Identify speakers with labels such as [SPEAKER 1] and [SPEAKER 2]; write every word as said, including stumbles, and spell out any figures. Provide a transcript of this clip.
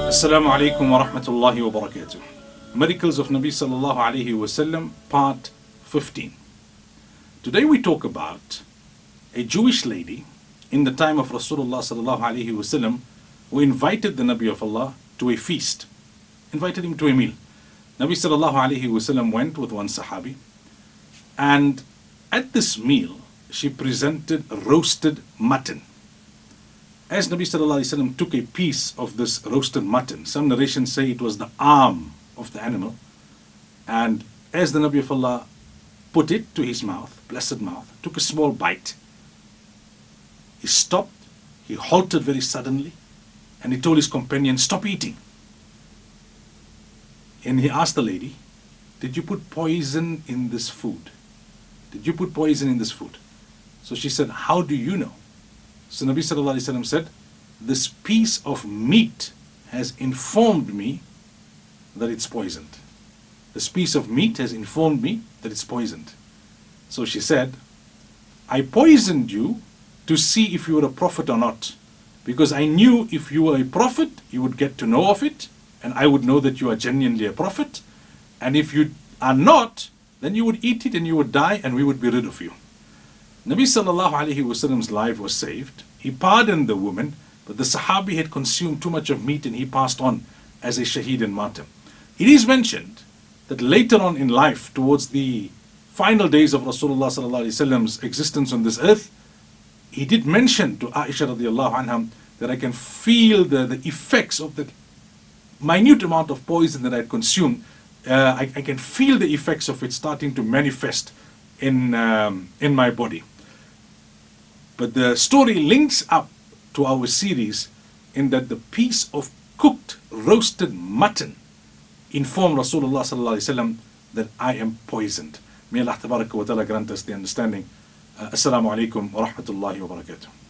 [SPEAKER 1] Assalamu alaikum wa rahmatullahi wa barakatuh. Miracles of Nabi sallallahu alayhi wa sallam, part fifteen. Today we talk about a Jewish lady in the time of Rasulullah sallallahu alayhi wa sallam who invited the Nabi of Allah to a feast, invited him to a meal. Nabi sallallahu alayhi wa sallam went with one Sahabi, and at this meal she presented roasted mutton. As Nabi sallallahu alayhi wa sallam took a piece of this roasted mutton, some narrations say it was the arm of the animal, and as the Nabi of Allah put it to his mouth, blessed mouth, took a small bite, he stopped, he halted very suddenly, and he told his companion, "Stop eating." And he asked the lady, "Did you put poison in this food? Did you put poison in this food?" So she said, "How do you know?" So Nabi sallallahu alayhi wa sallam said, "This piece of meat has informed me that it's poisoned. This piece of meat has informed me that it's poisoned." So she said, "I poisoned you to see if you were a prophet or not, because I knew if you were a prophet, you would get to know of it, and I would know that you are genuinely a prophet, and if you are not, then you would eat it and you would die and we would be rid of you." Nabi sallallahu alayhi wa sallam's life was saved. He pardoned the woman, but the Sahabi had consumed too much of meat and he passed on as a shaheed and martyr. It is mentioned that later on in life, towards the final days of Rasulullah sallallahu alayhi wa sallam's existence on this earth, he did mention to Aisha radiallahu anha that I can feel the, the effects of the minute amount of poison that I had consumed. Uh, I, I can feel the effects of it starting to manifest in um, in my body. But the story links up to our series in that the piece of cooked roasted mutton informed Rasulullah sallallahu alaihi wasallam that I am poisoned. May Allah tabaraka wa ta'ala grant us the understanding. Uh, Assalamu alaikum wa rahmatullahi wa barakatuh.